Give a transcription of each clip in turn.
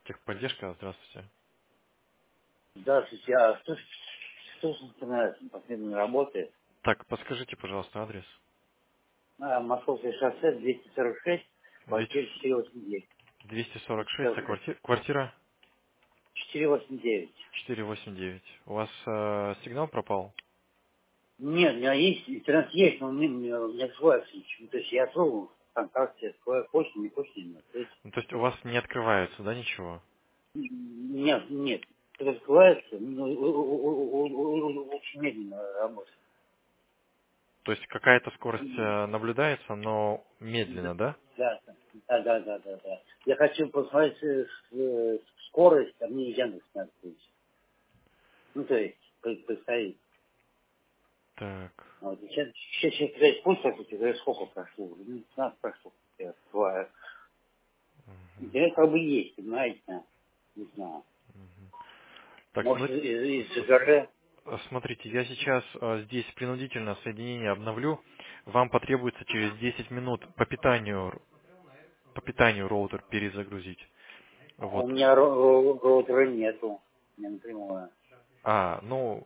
Техподдержка, здравствуйте. Здравствуйте, а что становится последней работы? Так, подскажите, пожалуйста, адрес. Московское шоссе 246, 200 квартира 489. 246, а Скажу, квартира 489. 489. У вас сигнал пропал? Нет, у меня есть, интернет есть, но у меня открывается ничего. То есть я пробовал ВКонтакте, почту, не почту, нет. То есть, Ну, то есть у вас не открывается, да, ничего? нет. Это открывается, но очень медленно работает. То есть какая-то скорость наблюдается, но Да, медленно, да? да. Я хочу посмотреть скорость, а мне Яндекс не открыть. Ну, то есть, представить. Так. Вот. Сейчас сказать, пусть так, сколько прошло, ну, 15 прошло, я открываю. Интернет как бы есть, понимаете, не знаю. Так, Может, из ЖР. смотрите, я сейчас здесь принудительно соединение обновлю. Вам потребуется через 10 минут по питанию роутер перезагрузить. У Вот. меня роутера нету. У меня напрямую. Ну,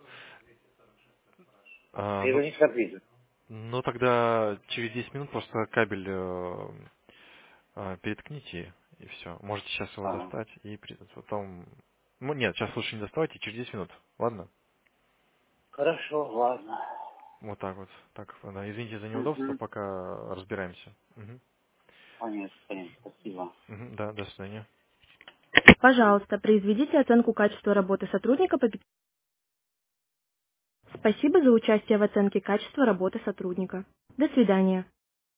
ну, Переводить компьютер. ну, тогда через 10 минут просто кабель переткните, и все. Можете сейчас его Ага. достать и потом... Ну, нет, сейчас лучше не доставайте, через 10 минут. Ладно? Хорошо, ладно. Вот так вот. Так, да, извините за неудобство, Угу. пока разбираемся. Мгм. Понятно, спасибо. Мгм, да, до свидания. Пожалуйста, произведите оценку качества работы сотрудника по... Спасибо за участие в оценке качества работы сотрудника. До свидания.